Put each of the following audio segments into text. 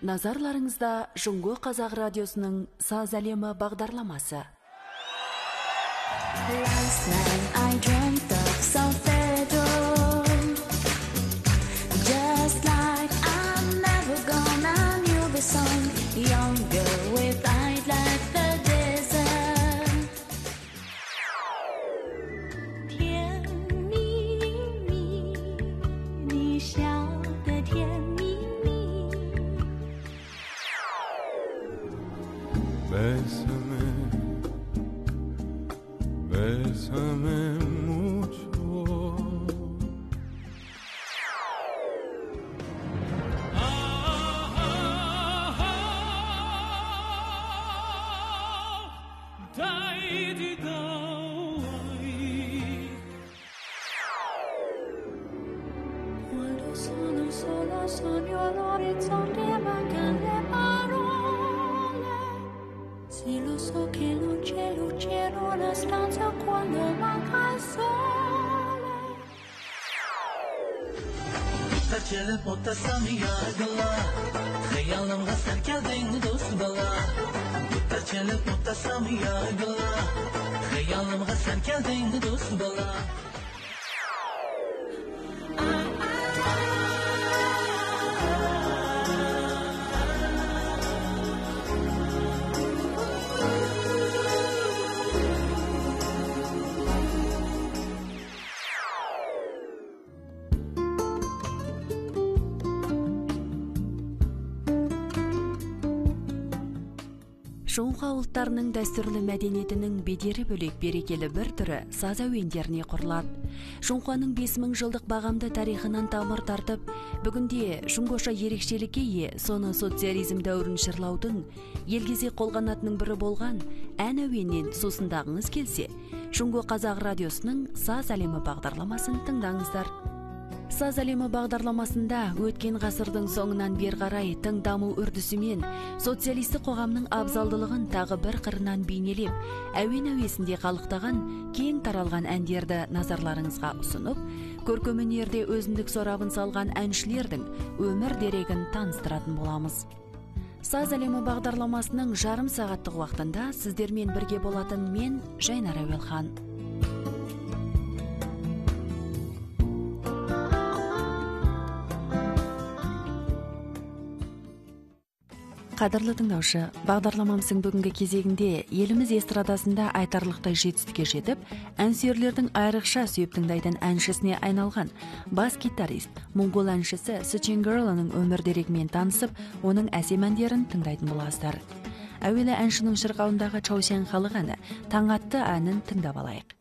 Назарларыңызда Жұңго Қазақ радиосының Саз әлемі бағдарламасы. Last night I dreamt of solfeggio, just like I'm never gonna knew the song, younger with light like the desert. 甜蜜蜜，你笑得甜蜜蜜。 Bésame mucho. Quando sono sola sogno all'orizzonte mancano le parole. Sì, lo so che non c'è luce in una stanza quando manca il sole. Tacele potasam yargıla Hayalımda sen geldin dost bala Tacele potasam yargıla Hayalımda sen geldin dost bala Жоңға ұлттарының дәстүрлі мәдениетінің бедері бөлек берекелі бір түрі саз әуендеріне құрылады. Жоңғаның 5000 жылдық бағамды тарихынан тамыр тартып, бүгінде жоңғаша ерекшелікке ие, соны социализм дәуірін жырлаудың елгезе қолғанатының бірі болған ән әуеннен сусындағыңыз келсе, Жұңго Қазақ радиосының Саз әлемі бағдарламасын тыңдаңыздар. Саз әлемі бағдарламасында өткен ғасырдың соңынан бер қарай тың даму үрдісімен социалистік қоғамның абзалдылығын тағы бір қырынан бейнелеп, әуен әуесінде қалықтаған кең таралған әндерді назарларыңызға ұсынып, көркем өнерде өзіндік сорабын салған әншілердің өмір дерегін таныстыратын боламыз. Саз әлемі бағдарламасының жарым сағаттық уақытында сіздермен бірге болатын мен Жайнар Әуелхан. Қадірлі тыңдаушы, бағдарламамыздың бүгінгі кезегінде еліміз эстрадасында айтарлықтай жетістікке жетіп, әнсүйерлердің айрықша сүйіп тыңдайтын әншісіне айналған бас гитарист, моңғол әншісі Сычен Гырланың өмір дерегімен танысып, оның әсем әндерін тыңдайтын боласыздар. Әуелі әншінің шырқауындағы Чаусян халық әні Таң атты әнін тыңдап алайық.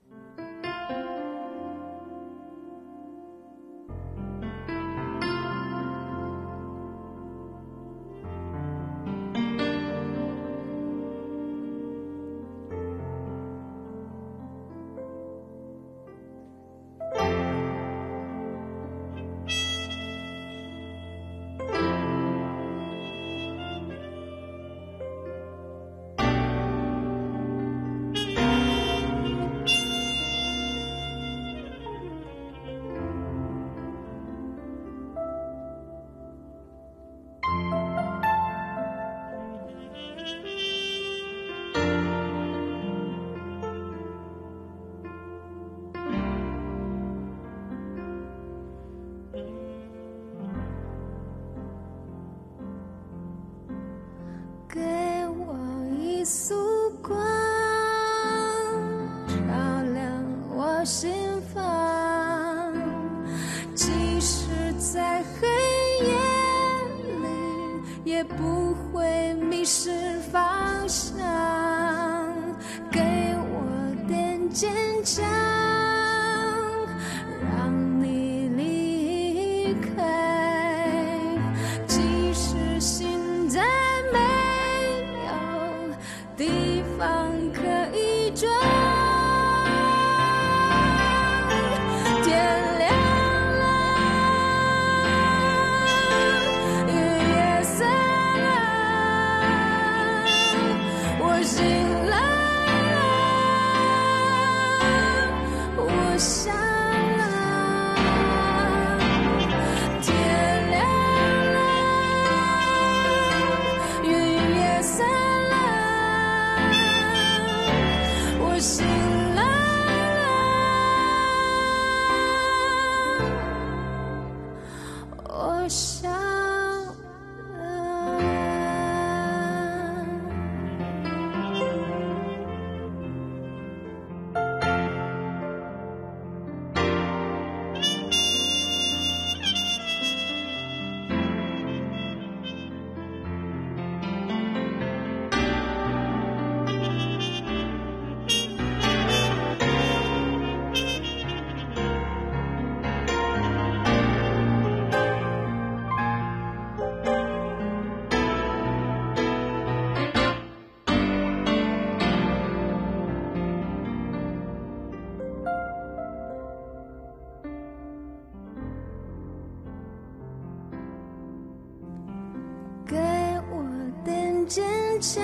坚强，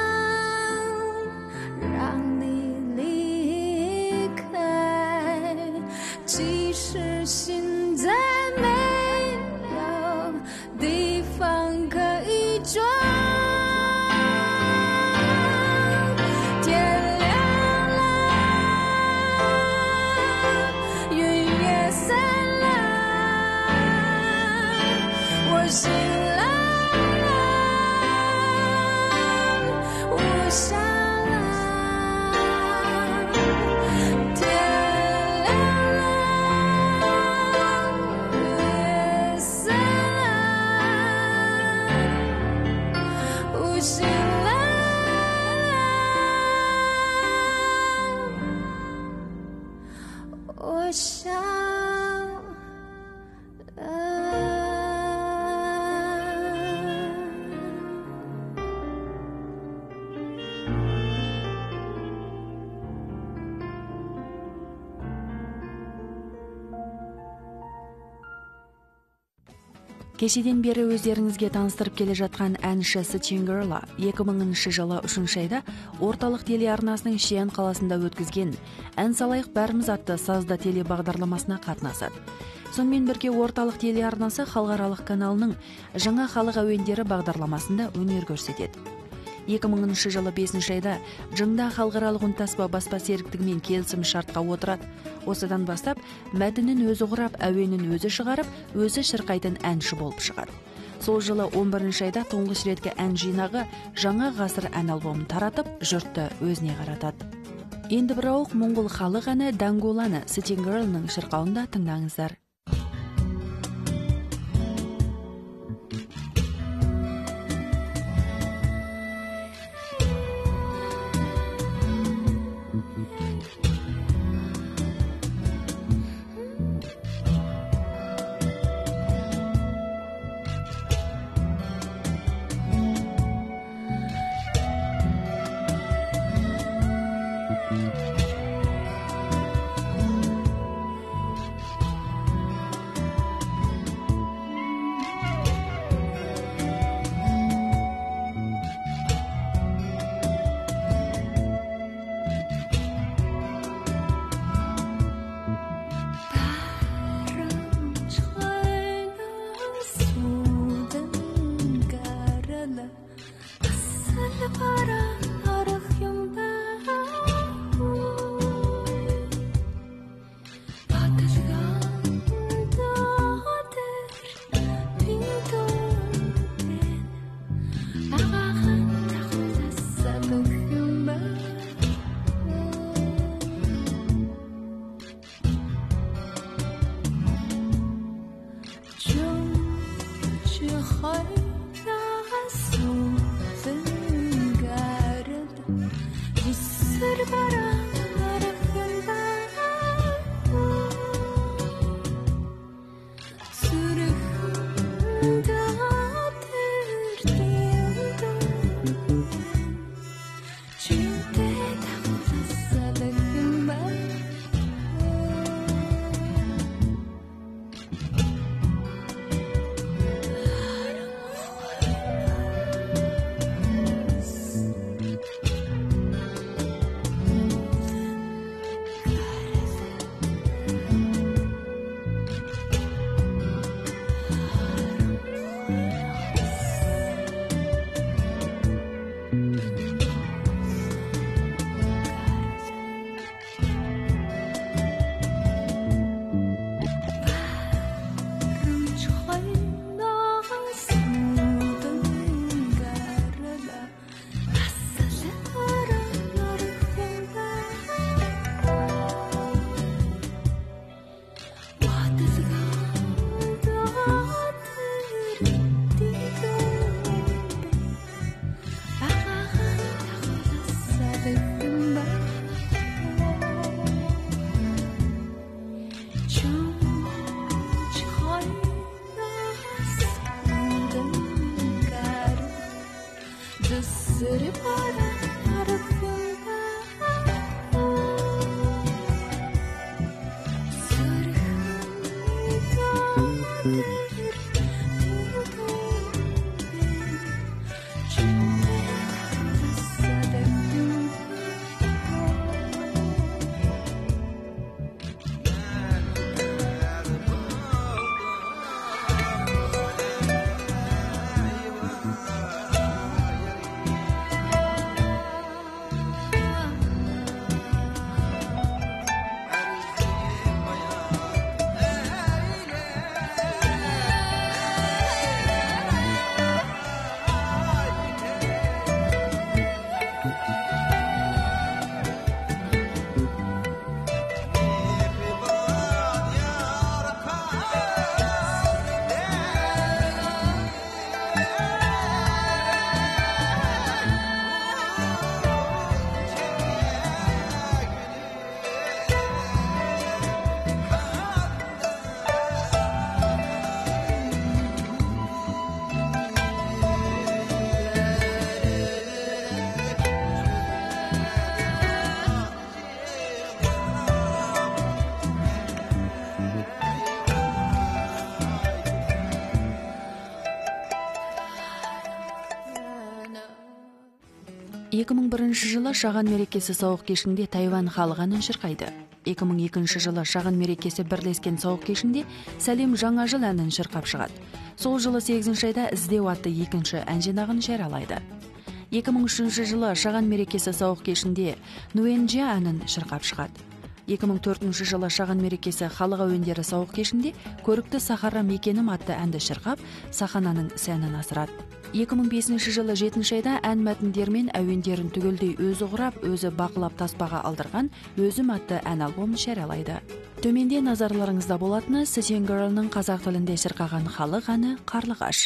让你离开，即使心在没有地方可以装。天亮了，云也散了，我醒了，我想了，天亮了，云也散了，我醒了，我想 Кешеден бері өздеріңізге таныстырып келе жатқан әнші Sitting Girl 2000 жылы 3 айда орталық телеарнасының Шиэн қаласында өткізген «Ән салайық бәріміз» атты сазды телебағдарламасына қатынасады. Сонымен бірге орталық телеарнасы халықаралық каналының жаңа халық әуендері бағдарламасында өнер көрсетеді. 2000 жылы 5 айда Жыңда халықаралық үнтаспа баспа серіктігімен келісім шартқа отырады. Осыдан бастап мәтінін өзі құрап, әуенін өзі шығарып, өзі шырқайтын әнші болып шығады. Сол жылы 11 айда тұңғыш реткі ән жинағы жаңа ғасыр ән альбомын таратып, жұртты өзіне қаратады. Енді бір ауық моңғол халық әні Дангуланы Sitting Girl'ның шырқауында тыңдаңыздар. 2001 жылы шаған мерекесі сауық кешінде Тайвань халық әнін шырқайды. 2002 жылы шаған мерекесі бірлескен сауық кешінде Сәлем жаңа жыл әнін шырқап шығады. Сол жылы 8 айда іздеу атты екінші ән жинағын жариялайды. 2003 жылы шаған мерекесі сауық кешінде Нуэнджа әнін шырқап шығады. 2004 жылы шаған мерекесі халық әуендері сауық кешінде көрікті Сахара мекенім атты әнді шырқап, сахананың сәнін асырады. 2005 жылы 7 айда ән мәтіндері мен әуендерін түгелдей өзі құрап, өзі бақылап таспаға алдырған Өзім атты ән альбомын жариялайды. Төменде назарларыңызда болатыны City Girl'ның қазақ тілінде шырқаған халық әні Қарлығаш.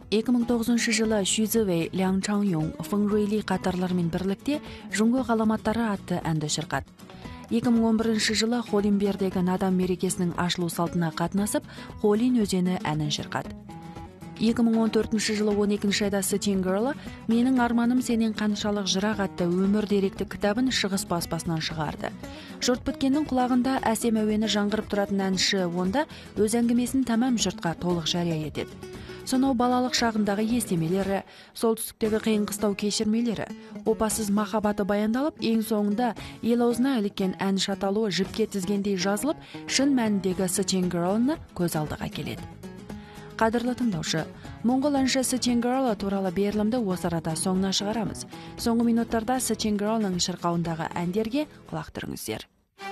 2009 жылы Шүзевей, Ляң Чаңюң, Фың Руйли катарларымен бірлікте «Жұңғы ғаламаттары» атты әнді шырқады. 2011 жылы Холинбердегі Надам мерекесінің ашылу салтына қатынасып, Холин өзені әнін шырқады. 2014 жылы 12 айда Sitting Girl «Менің арманым сенен қаншалық жырақ» атты өмір деректі кітабын Шығыс баспасынан шығарды. Жұрт біткеннің құлағында әсем әуені жаңғырып тұратын әнші онда өз әңгімесін тәмам жұртқа толық жария етеді. Сонау балалық шағындағы естемелері, солтүстіктегі қиын қыстау кешірмелері, опасыз махаббаты баяндалып, ең соңында ел аузына іліккен ән шаталуы жіпке тізгендей жазылып, шын мәніндегі Sitting Girl-ны көз алдыға келеді. Қадірлі тыңдаушы, Моңғол әнші Sitting Girl туралы берілімді осы арада соңына шығарамыз. Соңғы минуттарда Sitting Girl-ның шырқауындағы әндерге құлақ түріңіздер.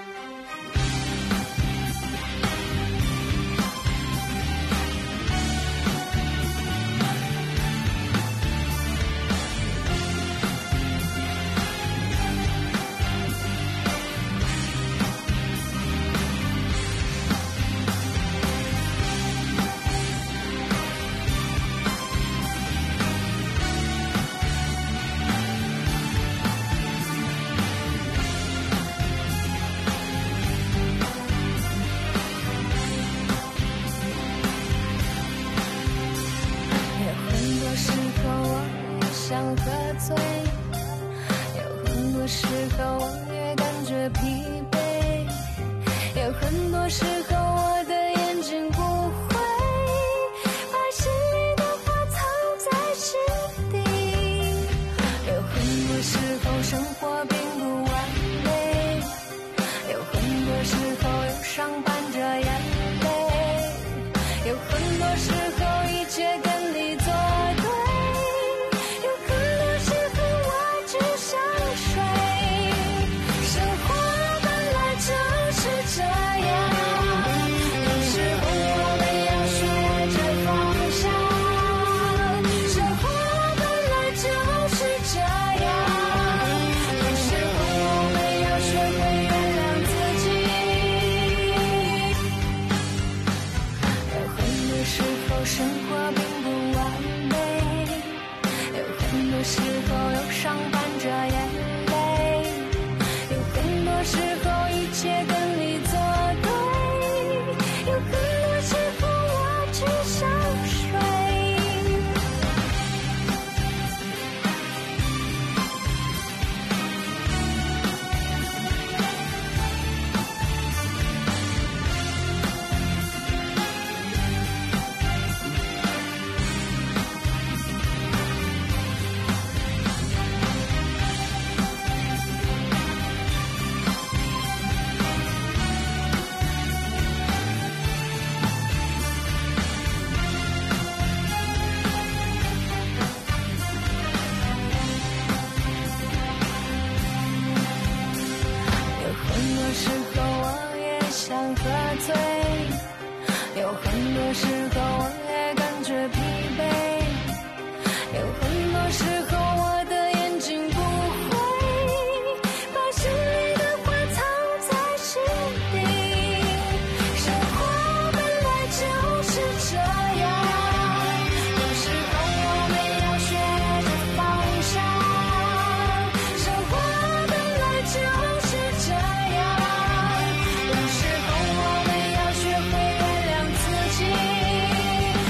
想喝醉，有很多时候我也感觉疲惫，有很多时候我的眼睛不会把心里的话藏在心底，有很多时候生活并不完美，有很多时候忧伤伴着眼泪，有很多时候一切跟你作对，生活并不完美，有很多时候忧伤伴着眼泪，有很多时候一切跟你作对，有很多时候我只想睡。有很多时候我也感觉疲惫，有很多时候我的眼睛不会把心里的话藏在心底，生活本来就是这样，有时候我们要学着放下，生活本来就是这样，有时候我们要学会原谅自己。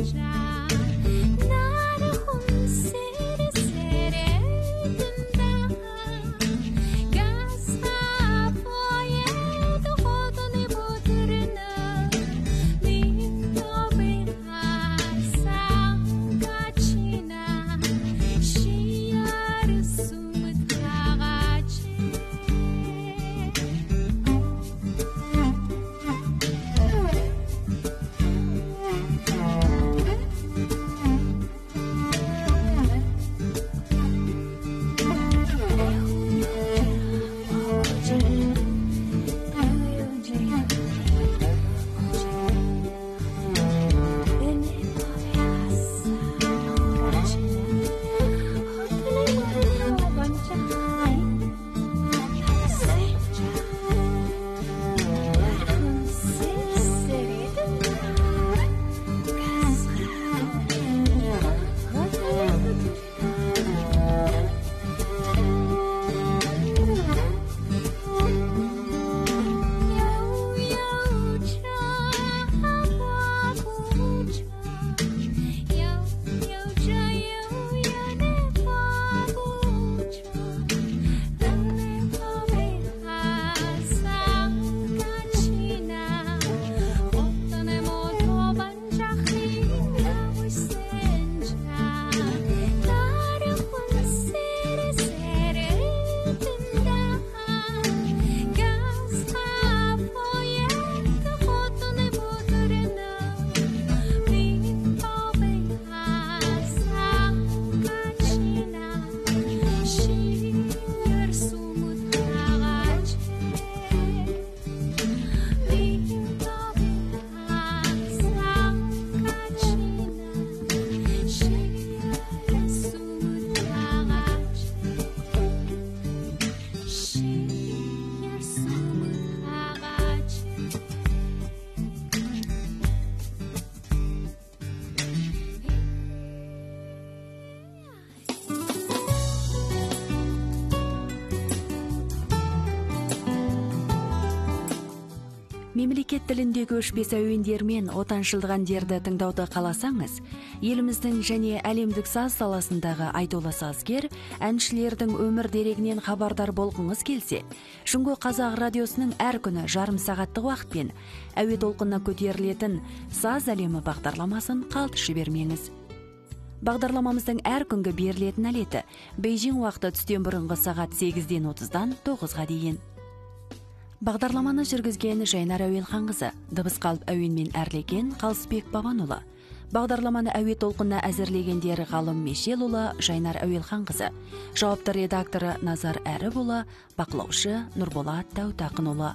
Мемлекет тіліндегі өшпес әуендер мен отаншылдық әндерді тыңдауды қаласаңыз, еліміздің және әлемдік саз саласындағы айтулы сазгер, әншілердің өмір дерегінен хабардар болғыңыз келсе, Шүңгі Қазақ радиосының әр күні жарым сағаттық уақытпен әуе толқынына көтерілетін саз әлемі бағдарламасын қалт жібермеңіз. Бағдарламамыздың әр күнгі берілетін әлеті Бейжің уақыты түстен бұрынғы сағат 8-ден 30-дан 9-ға дейін. Бағдарламаны жүргізген Жайнар Әуелханқызы, дыбыс қалып әуенмен әрлеген Қалысбек Бабанұлы. Бағдарламаны әуе толқынына әзірлегендері Ғалым Мешелұлы, Жайнар Әуелханқызы. Жауапты редакторы Назар Әріпұлы, бақылаушы Нұрболат Таутақынұлы.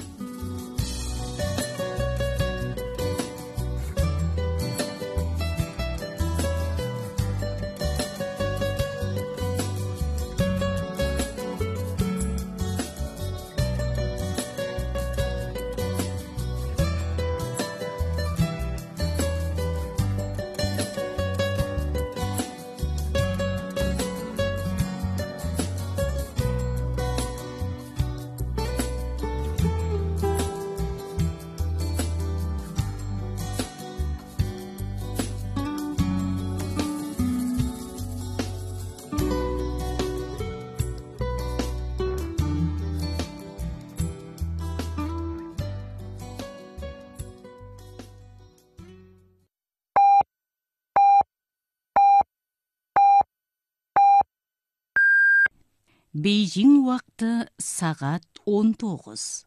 Бейжің уақыты сағат 19.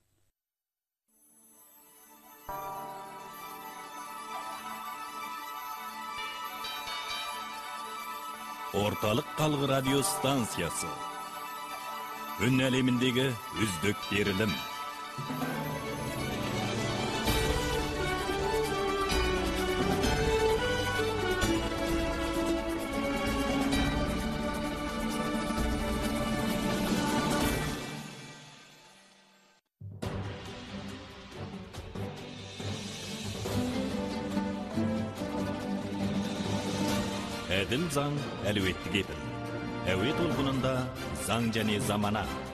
Орталық қалғы радио станциясы. Үн әлеміндегі үздік берілім. Әділ заң әлеуетті кепіл. Әуе толқынында заң және замана.